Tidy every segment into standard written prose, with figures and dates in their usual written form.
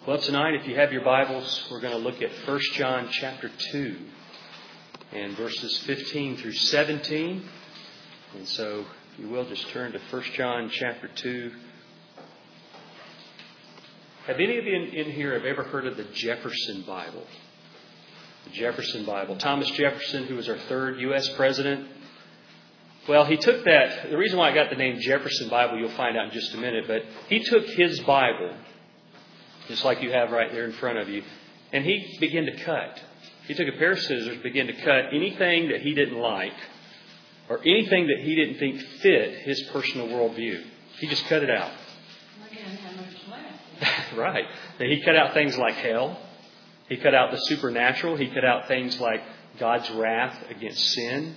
Well, tonight, if you have your Bibles, we're going to look at 1 John chapter 2 and verses 15 through 17. And so, if you will, just turn to 1 John chapter 2. Have any of you in here have ever heard of the Jefferson Bible? The Jefferson Bible. Thomas Jefferson, who was our third U.S. president. Well, he took that. The reason why I got the name Jefferson Bible, you'll find out in just a minute. But he took his Bible, just like you have right there in front of you, and he began to cut. He took a pair of scissors, began to cut anything that he didn't like or anything that he didn't think fit his personal worldview. He just cut it out. Right. Now, he cut out things like hell. He cut out the supernatural. He cut out things like God's wrath against sin.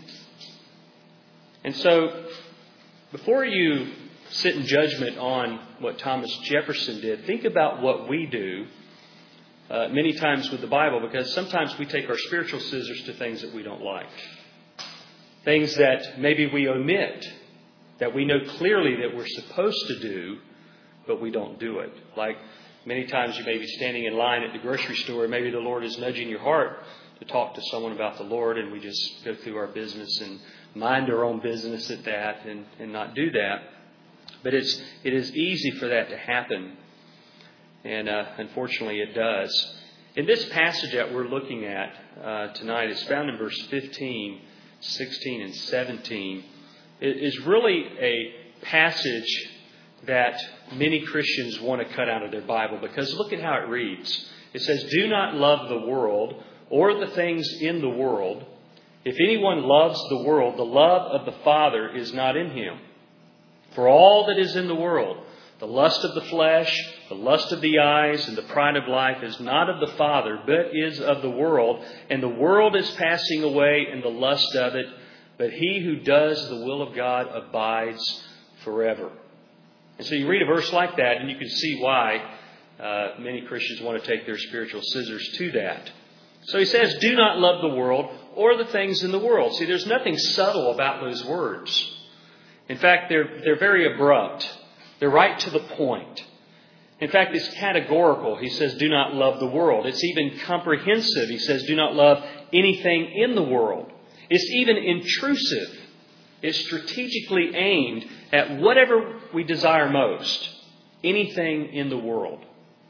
And so, before you sit in judgment on what Thomas Jefferson did, think about what we do many times with the Bible, because sometimes we take our spiritual scissors to things that we don't like. Things that maybe we omit, that we know clearly that we're supposed to do, but we don't do it. Like many times you may be standing in line at the grocery store, maybe the Lord is nudging your heart to talk to someone about the Lord, and we just go through our business and mind our own business at that and not do that. But it is easy for that to happen. And unfortunately it does. In this passage that we're looking at tonight, is found in verse 15, 16, and 17. It is really a passage that many Christians want to cut out of their Bible, because look at how it reads. It says, "Do not love the world or the things in the world. If anyone loves the world, the love of the Father is not in him. For all that is in the world, the lust of the flesh, the lust of the eyes, and the pride of life is not of the Father, but is of the world. And the world is passing away and the lust of it, but he who does the will of God abides forever." And so you read a verse like that, and you can see why many Christians want to take their spiritual scissors to that. So he says, do not love the world or the things in the world. See, there's nothing subtle about those words. In fact, they're very abrupt. They're right to the point. In fact, it's categorical. He says, do not love the world. It's even comprehensive. He says, do not love anything in the world. It's even intrusive. It's strategically aimed at whatever we desire most. Anything in the world.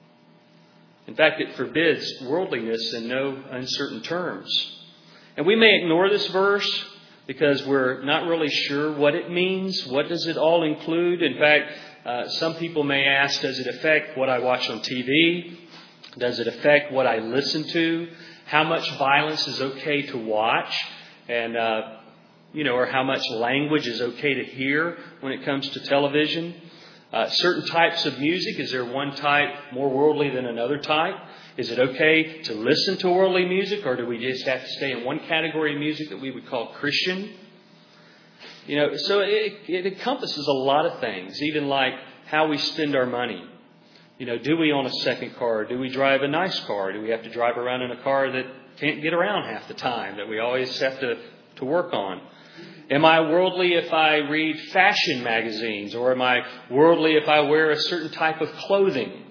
In fact, it forbids worldliness in no uncertain terms. And we may ignore this verse because we're not really sure what it means. What does it all include? In fact, some people may ask, does it affect what I watch on TV? Does it affect what I listen to? How much violence is okay to watch? And, or how much language is okay to hear when it comes to television? Certain types of music, is there one type more worldly than another type? Is it okay to listen to worldly music, or do we just have to stay in one category of music that we would call Christian? So it encompasses a lot of things, even like how we spend our money. Do we own a second car? Do we drive a nice car? Do we have to drive around in a car that can't get around half the time, that we always have to work on? Am I worldly if I read fashion magazines? Or am I worldly if I wear a certain type of clothing?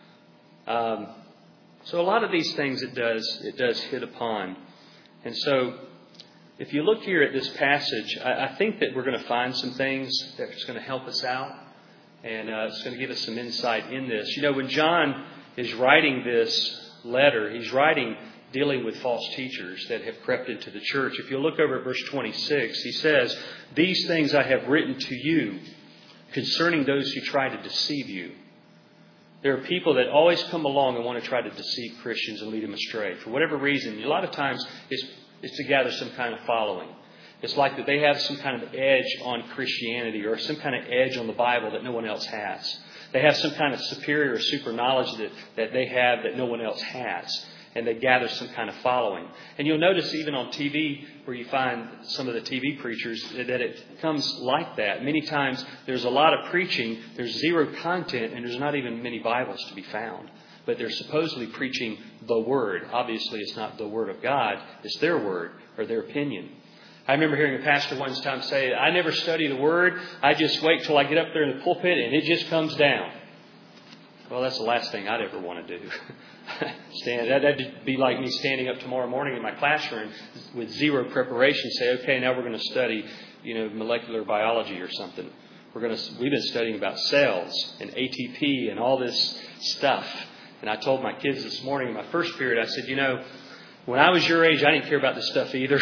So a lot of these things it does hit upon. And so if you look here at this passage, I think that we're going to find some things that's going to help us out. And it's going to give us some insight in this. When John is writing this letter, he's writing dealing with false teachers that have crept into the church. If you look over at verse 26, he says, "These things I have written to you concerning those who try to deceive you." There are people that always come along and want to try to deceive Christians and lead them astray. For whatever reason, a lot of times it's to gather some kind of following. It's like that they have some kind of edge on Christianity or some kind of edge on the Bible that no one else has. They have some kind of superior or super knowledge that they have that no one else has. And they gather some kind of following. And you'll notice even on TV, where you find some of the TV preachers, that it comes like that. Many times there's a lot of preaching, there's zero content, and there's not even many Bibles to be found. But they're supposedly preaching the Word. Obviously, it's not the Word of God. It's their word or their opinion. I remember hearing a pastor one time say, "I never study the Word. I just wait till I get up there in the pulpit and it just comes down." Well, that's the last thing I'd ever want to do. That'd be like me standing up tomorrow morning in my classroom with zero preparation, say, okay, now we're going to study, molecular biology or something. We've been studying about cells and ATP and all this stuff. And I told my kids this morning in my first period, I said, when I was your age, I didn't care about this stuff either.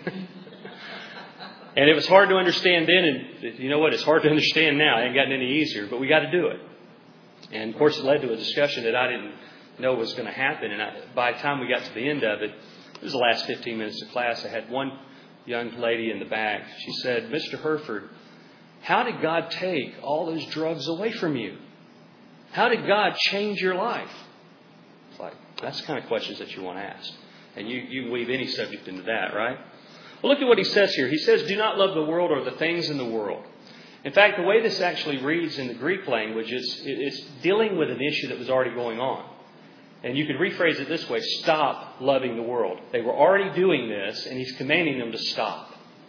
And it was hard to understand then. And you know what? It's hard to understand now. It ain't gotten any easier, but we got to do it. And of course, it led to a discussion that I didn't know was going to happen. And by the time we got to the end of it, it was the last 15 minutes of class. I had one young lady in the back. She said, Mr. Herford, how did God take all those drugs away from you? How did God change your life? It's like, that's the kind of questions that you want to ask. And you can weave any subject into that, right? Well, look at what he says here. He says, do not love the world or the things in the world. In fact, the way this actually reads in the Greek language, it's dealing with an issue that was already going on. And you could rephrase it this way, stop loving the world. They were already doing this, and he's commanding them to stop.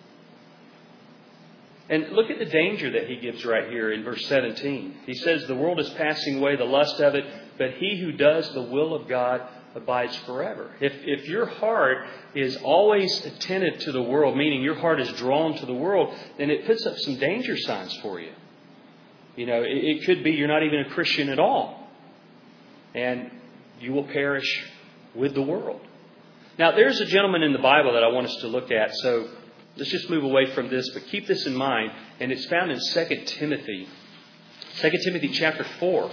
And look at the danger that he gives right here in verse 17. He says, the world is passing away, the lust of it, but he who does the will of God abides forever. If your heart is always attentive to the world, meaning your heart is drawn to the world, then it puts up some danger signs for you. It could be you're not even a Christian at all. And you will perish with the world. Now, there's a gentleman in the Bible that I want us to look at. So let's just move away from this, but keep this in mind. And it's found in 2 Timothy. 2 Timothy chapter 4.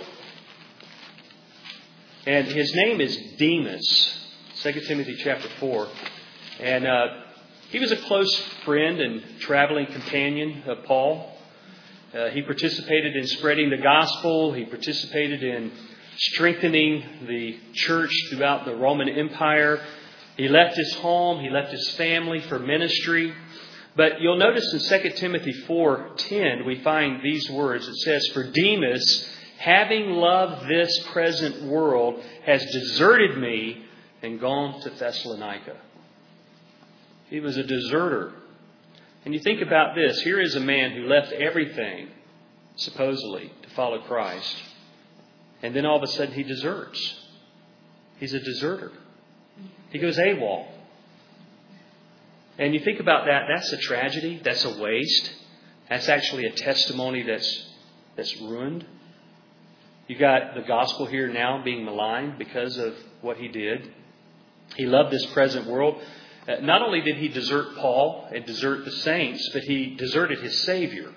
And his name is Demas. 2 Timothy chapter 4. And he was a close friend and traveling companion of Paul. He participated in spreading the gospel. He participated in strengthening the church throughout the Roman Empire. He left his home. He left his family for ministry. But you'll notice in 2 Timothy 4:10, we find these words. It says, for Demas, having loved this present world, has deserted me and gone to Thessalonica. He was a deserter. And you think about this. Here is a man who left everything, supposedly, to follow Christ. And then all of a sudden he deserts. He's a deserter. He goes AWOL. And you think about that, that's a tragedy. That's a waste. That's actually a testimony that's ruined. You got the gospel here now being maligned because of what he did. He loved this present world. Not only did he desert Paul and desert the saints, but he deserted his Savior.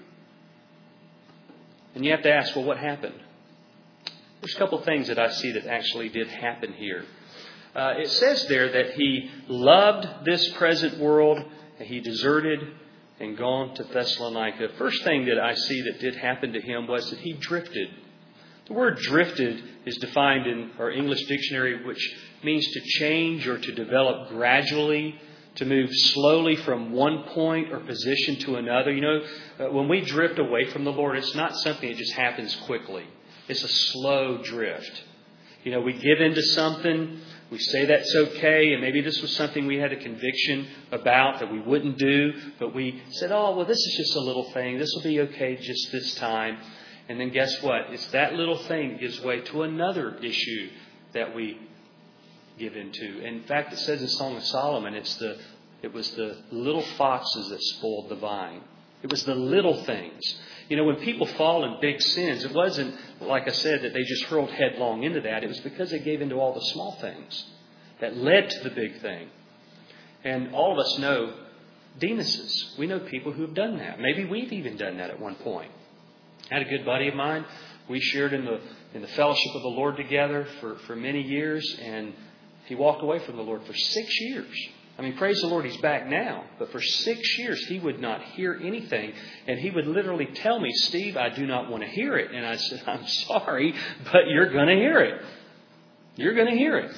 And you have to ask, well, what happened? There's a couple of things that I see that actually did happen here. It says there that he loved this present world, and he deserted and gone to Thessalonica. First thing that I see that did happen to him was that he drifted. The word drifted is defined in our English dictionary, which means to change or to develop gradually, to move slowly from one point or position to another. When we drift away from the Lord, it's not something that just happens quickly. It's a slow drift. We give into something. We say that's okay. And maybe this was something we had a conviction about that we wouldn't do. But we said, oh, well, this is just a little thing. This will be okay just this time. And then guess what? It's that little thing that gives way to another issue that we give into. And in fact, it says in Song of Solomon, it was the little foxes that spoiled the vine. It was the little things. When people fall in big sins, it wasn't, like I said, that they just hurled headlong into that. It was because they gave into all the small things that led to the big thing. And all of us know Demas's. We know people who have done that. Maybe we've even done that at one point. I had a good buddy of mine. We shared in the fellowship of the Lord together for many years, and he walked away from the Lord for 6 years. I mean, praise the Lord, he's back now. But for 6 years, he would not hear anything. And he would literally tell me, Steve, I do not want to hear it. And I said, I'm sorry, but you're going to hear it. You're going to hear it.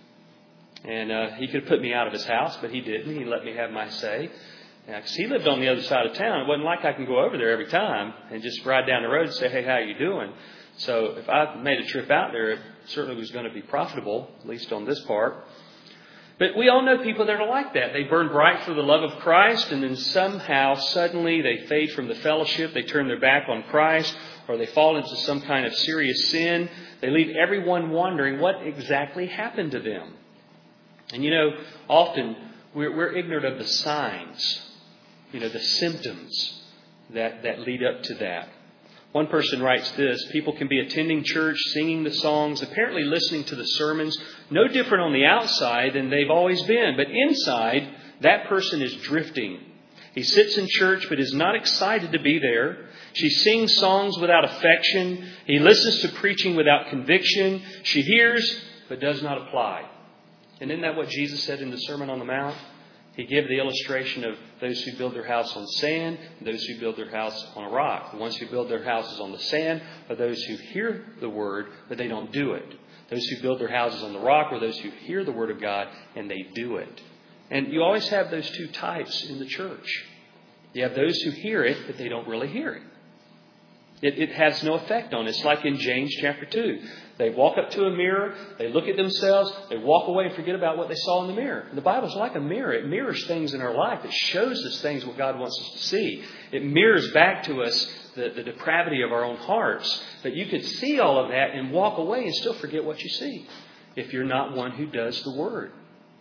And he could have put me out of his house, but he didn't. He let me have my say. Because he lived on the other side of town. It wasn't like I can go over there every time and just ride down the road and say, hey, how you doing? So if I made a trip out there, it certainly was going to be profitable, at least on this part. But we all know people that are like that. They burn bright for the love of Christ, and then somehow, suddenly, they fade from the fellowship. They turn their back on Christ, or they fall into some kind of serious sin, they leave everyone wondering what exactly happened to them. And often we're ignorant of the signs, the symptoms that lead up to that. One person writes this: people can be attending church, singing the songs, apparently listening to the sermons, no different on the outside than they've always been. But inside, that person is drifting. He sits in church but is not excited to be there. She sings songs without affection. He listens to preaching without conviction. She hears but does not apply. And isn't that what Jesus said in the Sermon on the Mount? He gave the illustration of those who build their house on sand and those who build their house on a rock. The ones who build their houses on the sand are those who hear the word, but they don't do it. Those who build their houses on the rock are those who hear the word of God and they do it. And you always have those two types in the church. You have those who hear it, but they don't really hear it. It has no effect on it. It's like in James chapter 2. They walk up to a mirror, they look at themselves, they walk away and forget about what they saw in the mirror. The Bible's like a mirror. It mirrors things in our life. It shows us things what God wants us to see. It mirrors back to us the depravity of our own hearts. But you could see all of that and walk away and still forget what you see if you're not one who does the Word.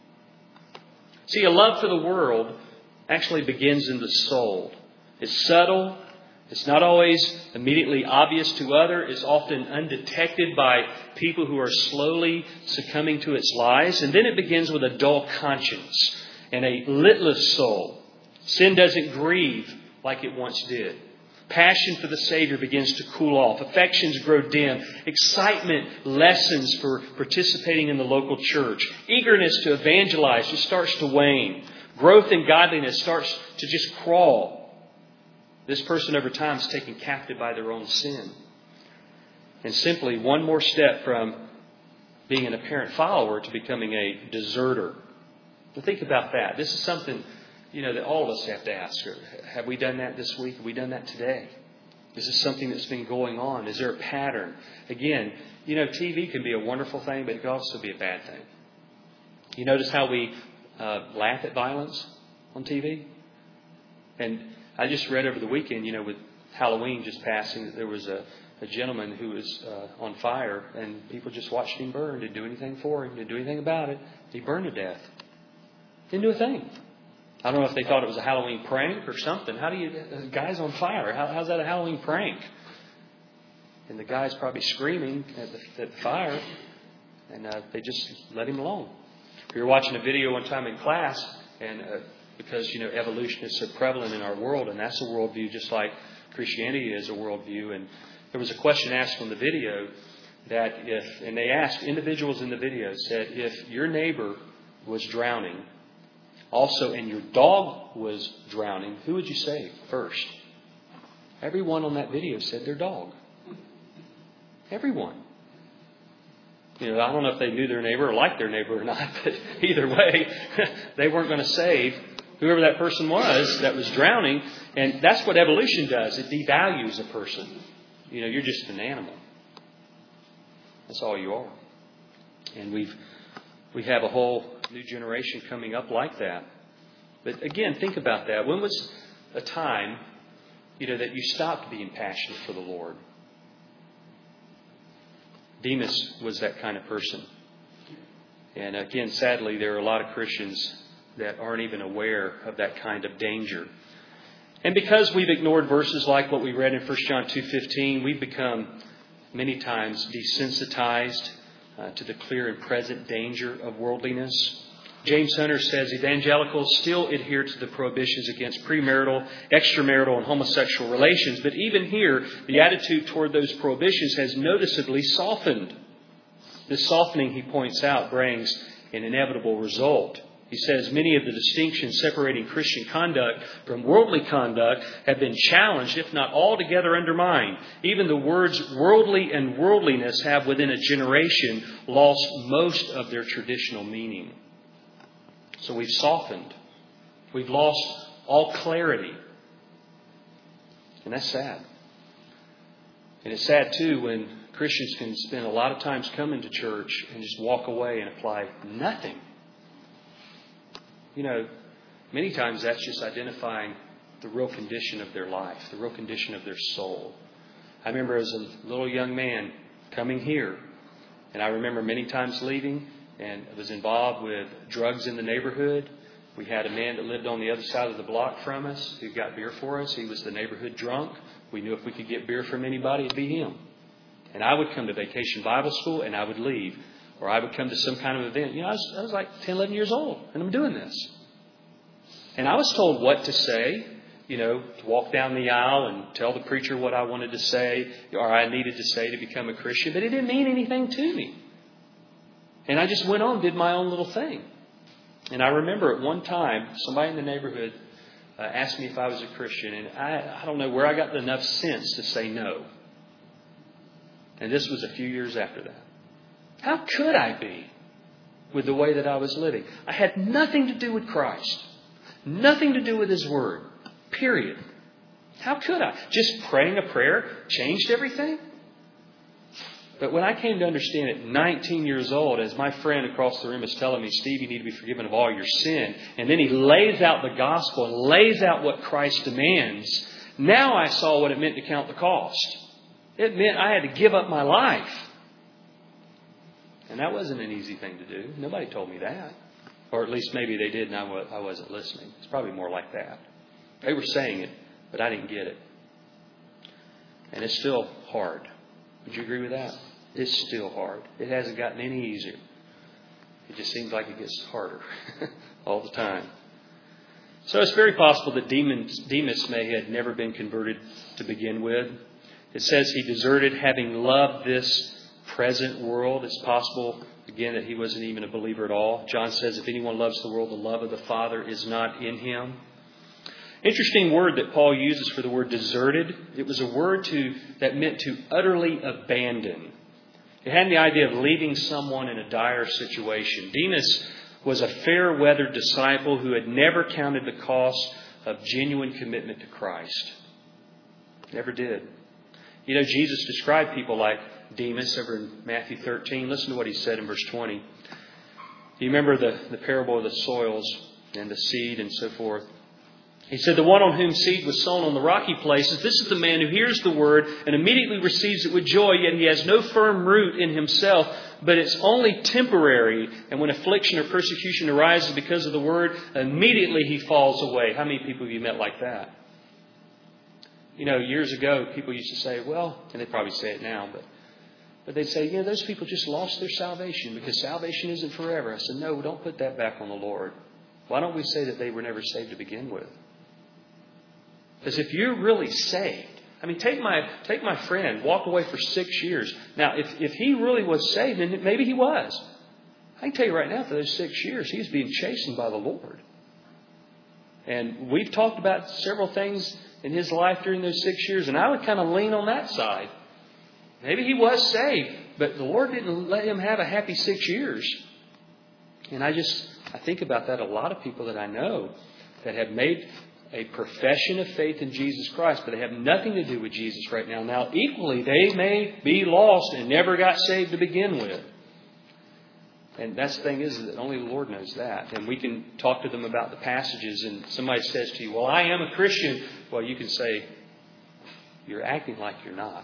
See, a love for the world actually begins in the soul. It's subtle. It's not always immediately obvious to others. It's often undetected by people who are slowly succumbing to its lies. And then it begins with a dull conscience and a litless soul. Sin doesn't grieve like it once did. Passion for the Savior begins to cool off. Affections grow dim. Excitement lessens for participating in the local church. Eagerness to evangelize just starts to wane. Growth in godliness starts to just crawl. This person over time is taken captive by their own sin. And simply one more step from being an apparent follower to becoming a deserter. Now think about that. This is something, that all of us have to ask. Have we done that this week? Have we done that today? Is this something that's been going on? Is there a pattern? Again, TV can be a wonderful thing, but it can also be a bad thing. You notice how we laugh at violence on TV? And I just read over the weekend, with Halloween just passing, that there was a gentleman who was on fire and people just watched him burn. Didn't do anything for him. Didn't do anything about it. He burned to death. Didn't do a thing. I don't know if they thought it was a Halloween prank or something. The guy's on fire. How's that a Halloween prank? And the guy's probably screaming at the fire, and they just let him alone. We were watching a video one time in class, and because, evolution is so prevalent in our world, and that's a worldview just like Christianity is a worldview. And there was a question asked on the video and they asked individuals in the video, said, if your neighbor was drowning also and your dog was drowning, who would you save first? Everyone on that video said their dog. Everyone. I don't know if they knew their neighbor or liked their neighbor or not, but either way, they weren't going to save whoever that person was that was drowning. And that's what evolution does. It devalues a person. You're just an animal. That's all you are. And we have a whole new generation coming up like that. But again, think about that. When was a time, that you stopped being passionate for the Lord? Demas was that kind of person. And again, sadly, there are a lot of Christians that aren't even aware of that kind of danger. And because we've ignored verses like what we read in 1 John 2:15, we've become many times desensitized to the clear and present danger of worldliness. James Hunter says evangelicals still adhere to the prohibitions against premarital, extramarital, and homosexual relations. But even here, the attitude toward those prohibitions has noticeably softened. This softening, he points out, brings an inevitable result. He says many of the distinctions separating Christian conduct from worldly conduct have been challenged, if not altogether undermined. Even the words worldly and worldliness have within a generation lost most of their traditional meaning. So we've softened. We've lost all clarity. And that's sad. And it's sad too when Christians can spend a lot of times coming to church and just walk away and apply nothing. Many times that's just identifying the real condition of their life, the real condition of their soul. I remember as a little young man coming here, and I remember many times leaving and was involved with drugs in the neighborhood. We had a man that lived on the other side of the block from us who got beer for us. He was the neighborhood drunk. We knew if we could get beer from anybody, it'd be him. And I would come to Vacation Bible School and I would leave. Or I would come to some kind of event. I was like 10, 11 years old and I'm doing this. And I was told what to say, to walk down the aisle and tell the preacher what I wanted to say or I needed to say to become a Christian. But it didn't mean anything to me. And I just went on and did my own little thing. And I remember at one time, somebody in the neighborhood asked me if I was a Christian. And I don't know where I got enough sense to say no. And this was a few years after that. How could I be with the way that I was living? I had nothing to do with Christ. Nothing to do with His Word. Period. How could I? Just praying a prayer changed everything? But when I came to understand at 19 years old, as my friend across the room is telling me, Steve, you need to be forgiven of all your sin. And then he lays out the gospel and lays out what Christ demands. Now I saw what it meant to count the cost. It meant I had to give up my life. And that wasn't an easy thing to do. Nobody told me that. Or at least maybe they did and I wasn't listening. It's probably more like that. They were saying it, but I didn't get it. And it's still hard. Would you agree with that? It's still hard. It hasn't gotten any easier. It just seems like it gets harder all the time. So it's very possible that Demas may have never been converted to begin with. It says he deserted having loved this present world. It's possible, again, that he wasn't even a believer at all. John says, if anyone loves the world, the love of the Father is not in him. Interesting word that Paul uses for the word deserted. It was a word that meant to utterly abandon. It had the idea of leaving someone in a dire situation. Demas was a fair-weather disciple who had never counted the cost of genuine commitment to Christ. Never did. Jesus described people like Demas over in Matthew 13. Listen to what he said in verse 20. You remember the parable of the soils and the seed and so forth. He said, the one on whom seed was sown on the rocky places, this is the man who hears the word and immediately receives it with joy, yet he has no firm root in himself, but it's only temporary. And when affliction or persecution arises because of the word, immediately he falls away. How many people have you met like that? Years ago, people used to say, well, and they probably say it now, but they'd say, those people just lost their salvation because salvation isn't forever. I said, no, don't put that back on the Lord. Why don't we say that they were never saved to begin with? Because if you're really saved, take my friend, walked away for 6 years. Now, if he really was saved, then maybe he was. I can tell you right now, for those 6 years, he's being chastened by the Lord. And we've talked about several things in his life during those 6 years, and I would kind of lean on that side. Maybe he was saved, but the Lord didn't let him have a happy 6 years. And I think about that. A lot of people that I know that have made a profession of faith in Jesus Christ, but they have nothing to do with Jesus right now. Now, equally, they may be lost and never got saved to begin with. And that's the thing is that only the Lord knows that. And we can talk to them about the passages, and somebody says to you, well, I am a Christian. Well, you can say, you're acting like you're not.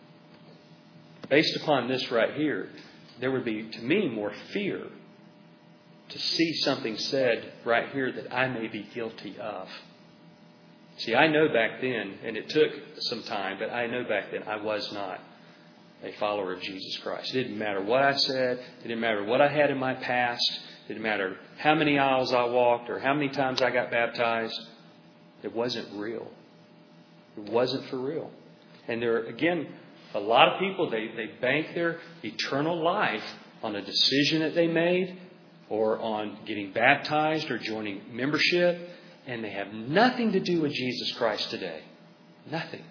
Based upon this right here, there would be, to me, more fear to see something said right here that I may be guilty of. See, I know back then, and it took some time, but I know back then I was not a follower of Jesus Christ. It didn't matter what I said. It didn't matter what I had in my past. It didn't matter how many aisles I walked or how many times I got baptized. It wasn't real. It wasn't for real. And there are, again, a lot of people, they bank their eternal life on a decision that they made or on getting baptized or joining membership. And they have nothing to do with Jesus Christ today. Nothing.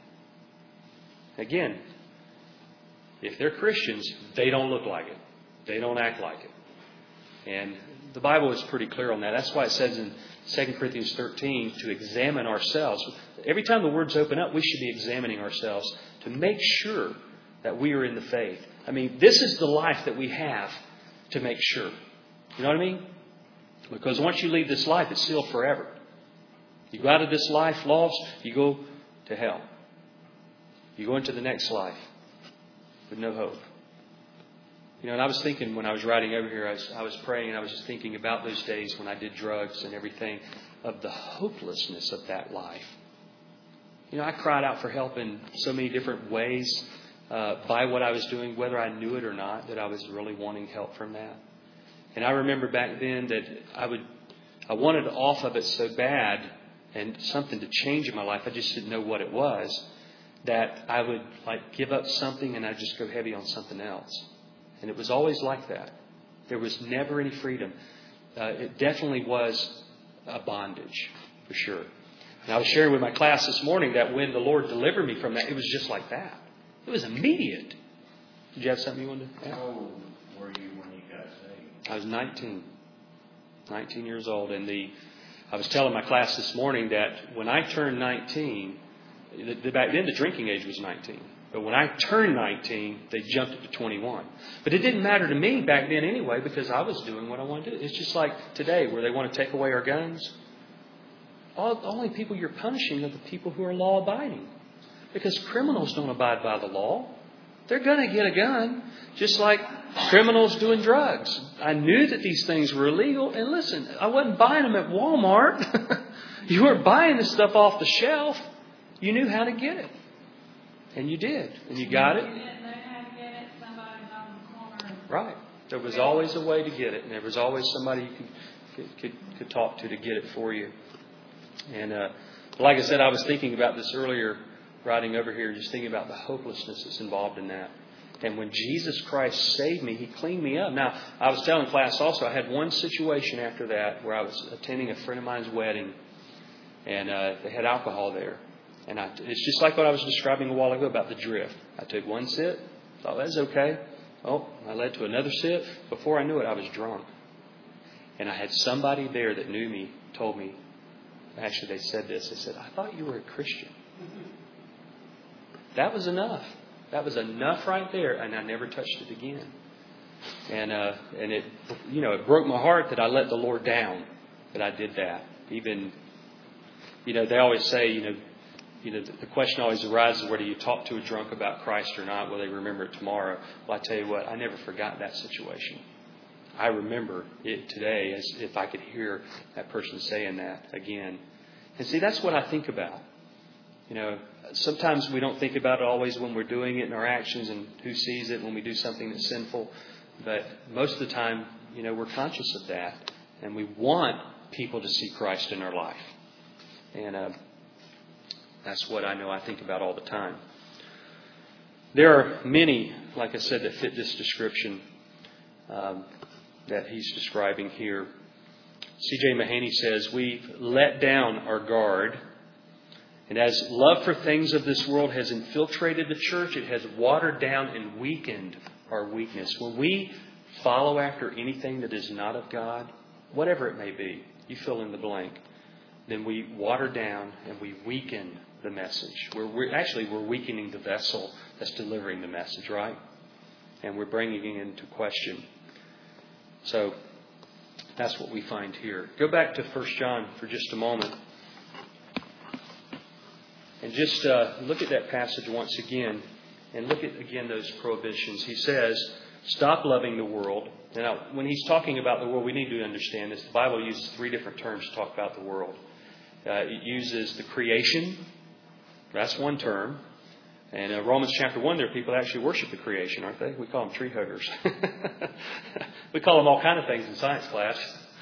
Again, if they're Christians, they don't look like it. They don't act like it. And the Bible is pretty clear on that. That's why it says in 2 Corinthians 13 to examine ourselves. Every time the words open up, we should be examining ourselves to make sure that we are in the faith. This is the life that we have to make sure. You know what I mean? Because once you leave this life, it's sealed forever. You go out of this life lost, you go to hell. You go into the next life with no hope. And I was thinking when I was riding over here, I was praying, and I was just thinking about those days when I did drugs and everything, of the hopelessness of that life. I cried out for help in so many different ways by what I was doing, whether I knew it or not, that I was really wanting help from that. And I remember back then that I wanted off of it so bad and something to change in my life. I just didn't know what it was, that I would give up something and I'd just go heavy on something else. And it was always like that. There was never any freedom. It definitely was a bondage, for sure. And I was sharing with my class this morning that when the Lord delivered me from that, it was just like that. It was immediate. Did you have something you wanted to add? How old were you when you got saved? I was 19 years old. And I was telling my class this morning that when I turned 19, back then the drinking age was 19. But when I turned 19, they jumped it to 21. But it didn't matter to me back then anyway, because I was doing what I wanted to do. It's just like today where they want to take away our guns. The only people you're punishing are the people who are law-abiding. Because criminals don't abide by the law. They're going to get a gun, just like criminals doing drugs. I knew that these things were illegal. And listen, I wasn't buying them at Walmart. You weren't buying this stuff off the shelf. You knew how to get it. And you did. And you got it. You didn't know how to get it. Somebody's on the corner. Right. There was always a way to get it. And there was always somebody you could talk to get it for you. And like I said, I was thinking about this earlier, riding over here, just thinking about the hopelessness that's involved in that. And when Jesus Christ saved me, He cleaned me up. Now, I was telling class also, I had one situation after that where I was attending a friend of mine's wedding, and they had alcohol there. And it's just like what I was describing a while ago about the drift. I took one sip, thought that was okay. Oh, I led to another sip. Before I knew it, I was drunk. And I had somebody there that knew me, told me, actually they said this, they said, I thought you were a Christian. That was enough. That was enough right there, and I never touched it again. And it, it broke my heart that I let the Lord down, that I did that. Even, they always say, the question always arises, whether you talk to a drunk about Christ or not, will they remember it tomorrow? Well, I tell you what, I never forgot that situation. I remember it today as if I could hear that person saying that again. And see, that's what I think about. Sometimes we don't think about it always when we're doing it in our actions and who sees it when we do something that's sinful. But most of the time, we're conscious of that. And we want people to see Christ in our life. And that's what I know I think about all the time. There are many, like I said, that fit this description that he's describing here. C.J. Mahaney says, we've let down our guard. And as love for things of this world has infiltrated the church, it has watered down and weakened our weakness. When we follow after anything that is not of God, whatever it may be, you fill in the blank, then we water down and we weaken the message. We're weakening the vessel that's delivering the message, right? And we're bringing it into question. So that's what we find here. Go back to 1 John for just a moment. And just look at that passage once again. And look at, again, those prohibitions. He says, stop loving the world. Now, when he's talking about the world, we need to understand this. The Bible uses 3 different terms to talk about the world. It uses the creation. That's one term. And Romans chapter 1, there are people that actually worship the creation, aren't they? We call them tree huggers. We call them all kind of things in science class.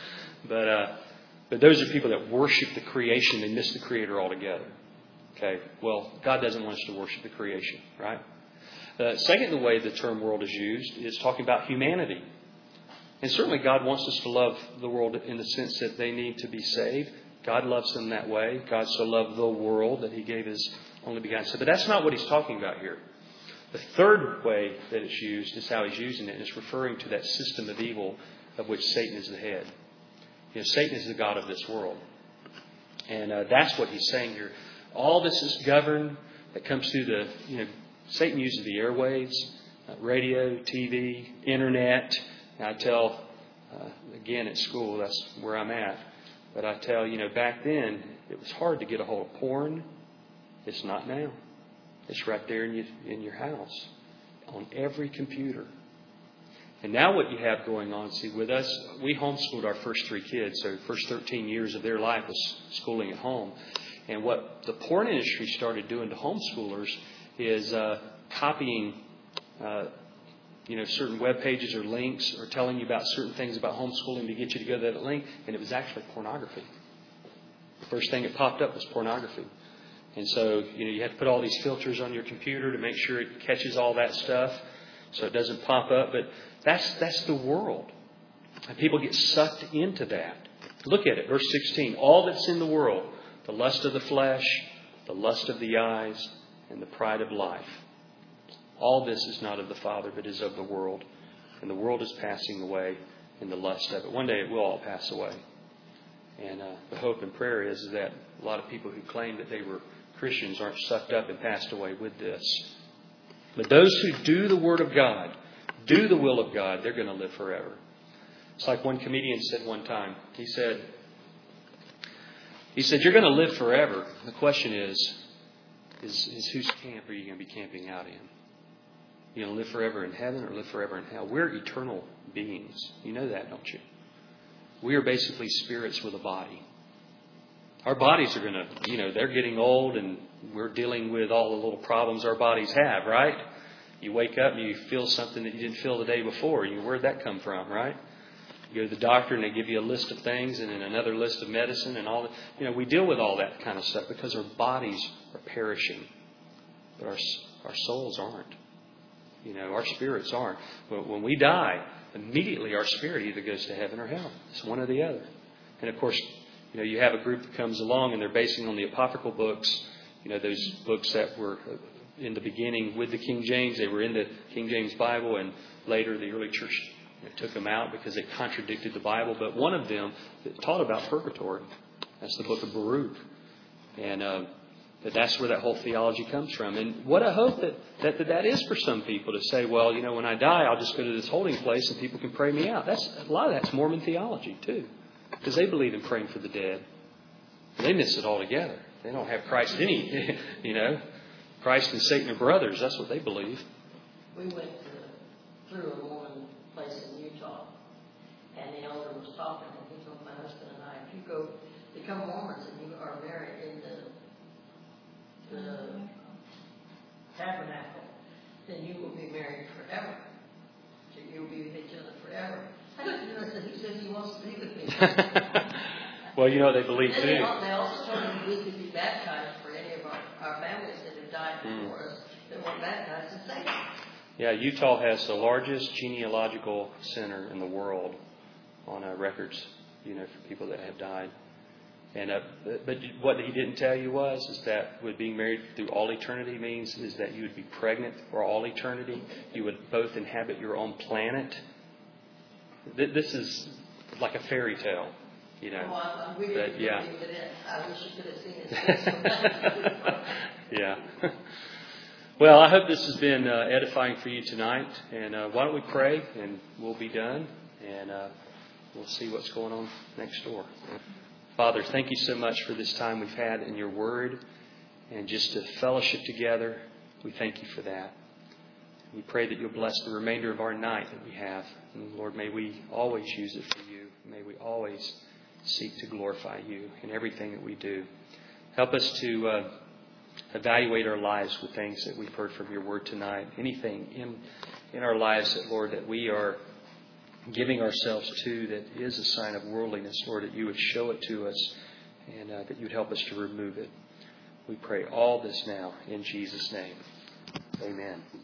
But those are people that worship the creation. They miss the Creator altogether. Okay, well, God doesn't want us to worship the creation, right? Second, the way the term world is used is talking about humanity. And certainly God wants us to love the world in the sense that they need to be saved. God loves them that way. God so loved the world that He gave His only begotten Son. But that's not what He's talking about here. The third way that it's used is how He's using it. And it's referring to that system of evil of which Satan is the head. Satan is the god of this world. And that's what He's saying here. All this is governed that comes through Satan uses the airwaves, radio, TV, internet. And I tell, again at school, that's where I'm at. But I tell, back then, it was hard to get a hold of porn. It's not now. It's right there in your house, on every computer. And now what you have going on, see, with us, we homeschooled our first 3 kids. So the first 13 years of their life was schooling at home. And what the porn industry started doing to homeschoolers is copying, certain web pages or links, or telling you about certain things about homeschooling to get you to go to that link. And it was actually pornography. The first thing that popped up was pornography. And so, you have to put all these filters on your computer to make sure it catches all that stuff so it doesn't pop up. But that's the world. And people get sucked into that. Look at it, verse 16. All that's in the world, the lust of the flesh, the lust of the eyes, and the pride of life. All this is not of the Father, but is of the world. And the world is passing away in the lust of it. One day it will all pass away. And the hope and prayer is that a lot of people who claim that they were Christians aren't sucked up and passed away with this. But those who do the Word of God, do the will of God, they're going to live forever. It's like one comedian said one time. He said, you're going to live forever. The question is whose camp are you going to be camping out in? You going to live forever in heaven or live forever in hell? We're eternal beings. You know that, don't you? We are basically spirits with a body. Our bodies are going to, they're getting old, and we're dealing with all the little problems our bodies have, right? You wake up and you feel something that you didn't feel the day before. Where'd that come from, right? You go to the doctor and they give you a list of things and then another list of medicine and all that. We deal with all that kind of stuff because our bodies are perishing. But our souls aren't. Our spirits aren't. When we die, immediately our spirit either goes to heaven or hell. It's one or the other. And of course, you have a group that comes along and they're basing on the apocryphal books. Those books that were in the beginning with the King James. They were in the King James Bible, and later the early church took them out because they contradicted the Bible. But one of them taught about purgatory. That's the book of Baruch. And that's where that whole theology comes from. And what a hope that is for some people to say, well, when I die, I'll just go to this holding place and people can pray me out. A lot of that's Mormon theology too, because they believe in praying for the dead. They miss it altogether. They don't have Christ Christ and Satan are brothers. That's what they believe. We went through a Mormon place in Utah, and the elder was talking, and he told my husband and I, if you go become Mormons and you are married in the tabernacle, then you will be married forever. So you'll be with each other forever. I said, he says he wants to be with me. Well, they believe too. They also told me we could be baptized for any of our families that have died before us that weren't baptized in Satan. Yeah, Utah has the largest genealogical center in the world on records, for people that have died. And but what he didn't tell you is that with being married through all eternity means is that you would be pregnant for all eternity. You would both inhabit your own planet. This is like a fairy tale, Well, we but, didn't yeah. believe it. I wish you could have seen it. Yeah. Well, I hope this has been edifying for you tonight. And why don't we pray and we'll be done. And we'll see what's going on next door. Father, thank you so much for this time we've had in your word and just to fellowship together. We thank you for that. We pray that you'll bless the remainder of our night that we have. And Lord, may we always use it for you. May we always seek to glorify you in everything that we do. Help us to evaluate our lives with things that we've heard from your word tonight. Anything in our lives that, Lord, that we are giving ourselves to that is a sign of worldliness, Lord, that you would show it to us and that you would help us to remove it. We pray all this now in Jesus' name. Amen.